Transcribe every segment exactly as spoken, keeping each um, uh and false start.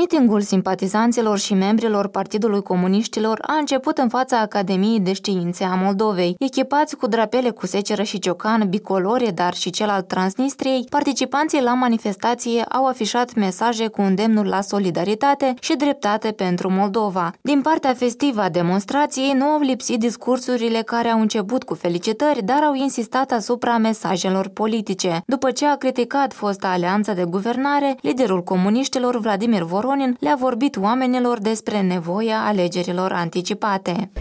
Mitingul simpatizanților și membrilor Partidului Comuniștilor a început în fața Academiei de Științe a Moldovei. Echipați cu drapele cu seceră și ciocan bicolore, dar și cel al Transnistriei, participanții la manifestație au afișat mesaje cu îndemnul la solidaritate și dreptate pentru Moldova. Din partea festivă a demonstrației nu au lipsit discursurile care au început cu felicitări, dar au insistat asupra mesajelor politice. După ce a criticat fosta alianță de guvernare, liderul comuniștilor Vladimir Voronin le-a vorbit oamenilor despre nevoia alegerilor anticipate.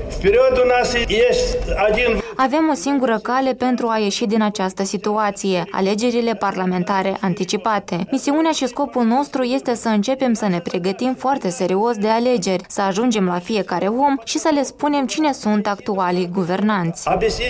Avem o singură cale pentru a ieși din această situație, alegerile parlamentare anticipate. Misiunea și scopul nostru este să începem să ne pregătim foarte serios de alegeri, să ajungem la fiecare om și să le spunem cine sunt actualii guvernanți.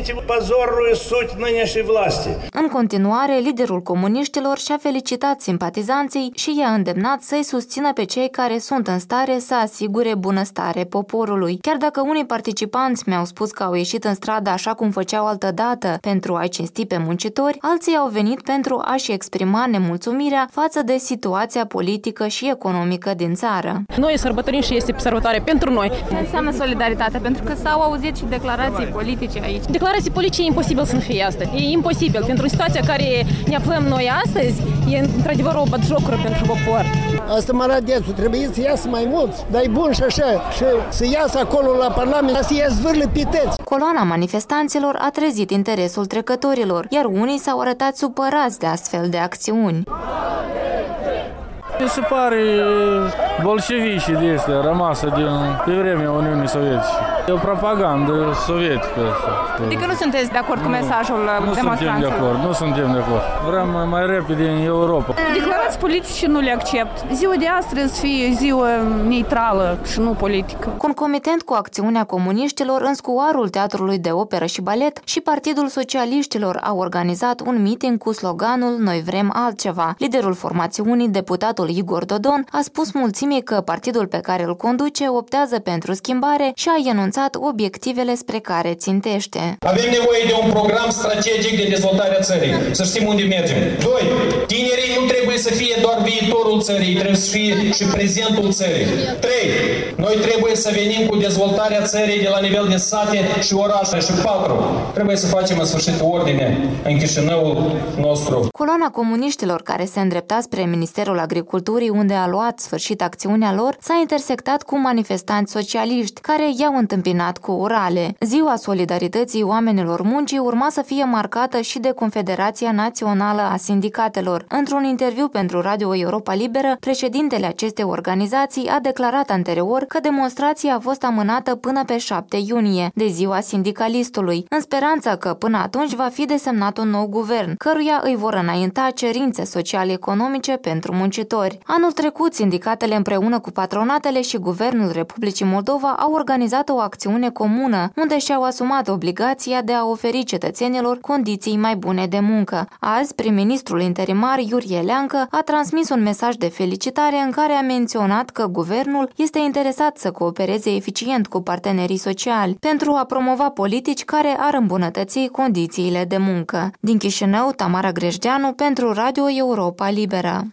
În continuare, liderul comuniștilor și-a felicitat simpatizanții și i-a îndemnat să-i susțină pe cei care sunt în stare să asigure bunăstare poporului. Chiar dacă unii participanți mi-au spus că au ieșit în stradă așa cum făceau altădată pentru a-i cinsti pe muncitori, alții au venit pentru a-și exprima nemulțumirea față de situația politică și economică din țară. Noi sărbătorim și este sărbătoare pentru noi. Ce înseamnă solidaritate? Pentru că s-au auzit și declarații politice aici. Declarații politice e imposibil să nu fie asta. E imposibil. Pentru situația care ne aflăm noi astăzi, e într-adevăr o batjocură pentru popor. Asta maradețul, trebuie să iasă mai mulți, dar e bun și așa, și să iasă acolo la Parlament, să ia zvârle piteți. Coloana manifestanților a trezit interesul trecătorilor, iar unii s-au arătat supărați de astfel de acțiuni. Mi se pare bolșevicii de astea rămasă din pe vremea Uniunii Sovietice. E o propagandă sovietică asta. Adică nu sunteți de acord cu mesajul nu demonstranților? Nu suntem de acord, nu suntem de acord. Vrem mai, mai repede în Europa. Declarații politice nu le accept. Ziua de astăzi fie ziua neutrală și nu politică. Concomitent cu acțiunea comuniștilor, în scuarul Teatrului de Operă și Balet și Partidul Socialiștilor a organizat un meeting cu sloganul Noi vrem altceva. Liderul formațiunii, deputatul Igor Dodon, a spus mulțimii că partidul pe care îl conduce optează pentru schimbare și a enunțat obiectivele spre care țintește. Avem nevoie de un program strategic de dezvoltare a țării, să știm unde mergem. Doi, tinerii nu trebuie să fie doar viitorul țării, trebuie să fie și prezentul țării. Trei, noi trebuie să venim cu dezvoltarea țării de la nivel de sate și orașe. Și patru, trebuie să facem în sfârșit ordine în Chișinăul nostru. Coloana comuniștilor care se îndrepta spre Ministerul Agriculturii, unde a luat sfârșit acțiunea lor, s-a intersectat cu manifestanți socialiști, care i-au întâmpinat cu urale. Ziua solidarității oamenilor muncii urma să fie marcată și de Confederația Națională a Sindicatelor. Într-un interviu pentru Radio Europa Liberă, președintele acestei organizații a declarat anterior că demonstrația a fost amânată până pe șapte iunie, de ziua sindicalistului, în speranța că până atunci va fi desemnat un nou guvern, căruia îi vor înainta cerințe sociale-economice pentru muncitori. Anul trecut, sindicatele împreună cu patronatele și Guvernul Republicii Moldova au organizat o acțiune comună, unde și-au asumat obligația de a oferi cetățenilor condiții mai bune de muncă. Azi, prim-ministrul interimar Iurie Leancă a transmis un mesaj de felicitare în care a menționat că guvernul este interesat să coopereze eficient cu partenerii sociali pentru a promova politici care ar îmbunătăți condițiile de muncă. Din Chișinău, Tamara Grejdeanu pentru Radio Europa Liberă.